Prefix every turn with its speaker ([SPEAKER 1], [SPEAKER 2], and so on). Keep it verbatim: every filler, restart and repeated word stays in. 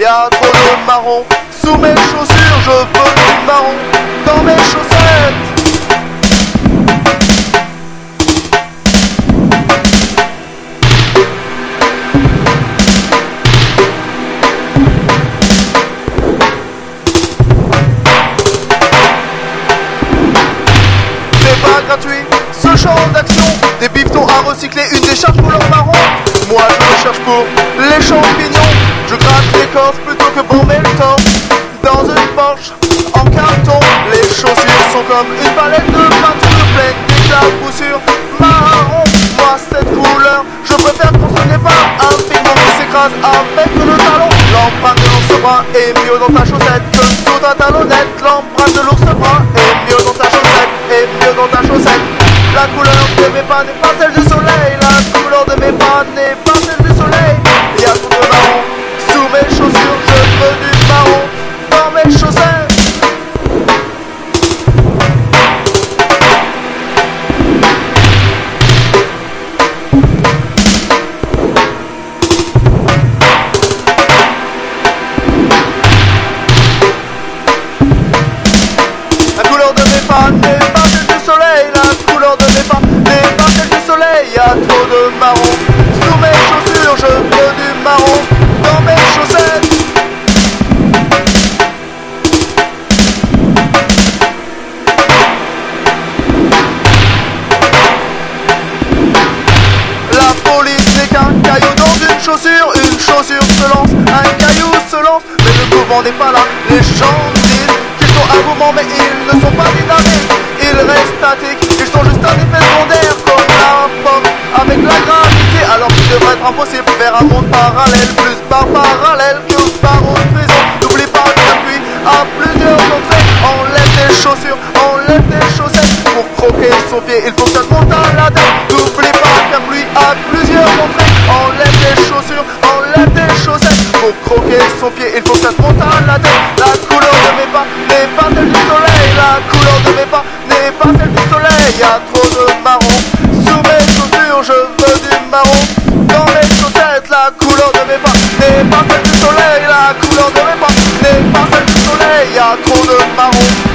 [SPEAKER 1] y'a trop de marron. Sous mes chaussures, je veux du marron dans mes chaussettes. C'est pas gratuit, ce champ d'action. Des bifetons à recycler, une décharge couleur marron. Moi je me cherche pour les champignons. Je gratte l'écorce plutôt que bomber le torse. Dans une Porsche en carton. Les chaussures sont comme une palette de peinture pleine d'éclaboussures marron. Moi cette couleur, je préfère qu'on ce n'est pas un pigment qui s'écrase avec le talon. L'empreinte de l'ours brun est mieux dans ta chaussette que sous ta talonnette. L'empreinte de l'ours brun est mieux dans ta chaussette, est mieux dans ta chaussette. La couleur de mes pas n'est pas celle du soleil. La couleur de mes pas n'est pas celle du soleil. Il y a trop de marron sous mes chaussures. Je veux du marron dans mes chaussettes. La couleur de mes pas n'est pas celle du soleil. La couleur de mes pas n'est pas celle du soleil. Y'a trop de marron sous mes chaussures. Je veux du marron dans mes chaussettes. La police n'est qu'un caillou dans une chaussure. Une chaussure se lance, un caillou se lance. Mais le mouvement n'est pas là. Les gens disent qu'ils sont un mouvement, mais ils ne sont pas dynamiques. Ils restent statiques, ils sont juste un effet secondaire. Comme la pomme avec la gravité. Alors qu'il devrait être impossible de faire un monde parallèle. Plus par parallèle que par autre prison. N'oublie pas que la pluie a plusieurs entrées. Enlève tes chaussures, enlève tes chaussettes. Pour croquer son pied, il faut que ça te monte à la tête. N'oublie pas que la pluie a plusieurs entrées. Enlève tes chaussures, enlève tes chaussettes. Pour croquer son pied, il faut que ça te monte à la tête. La couleur de mes pas n'est pas celle du soleil. La couleur de mes pas n'est pas celle du soleil. Y'a trop de marron sous mes chaussures. Je veux du marron dans mes chaussettes. La couleur de mes pas n'est pas celle du soleil. La couleur de mes pas n'est pas celle du soleil. Y'a trop de marron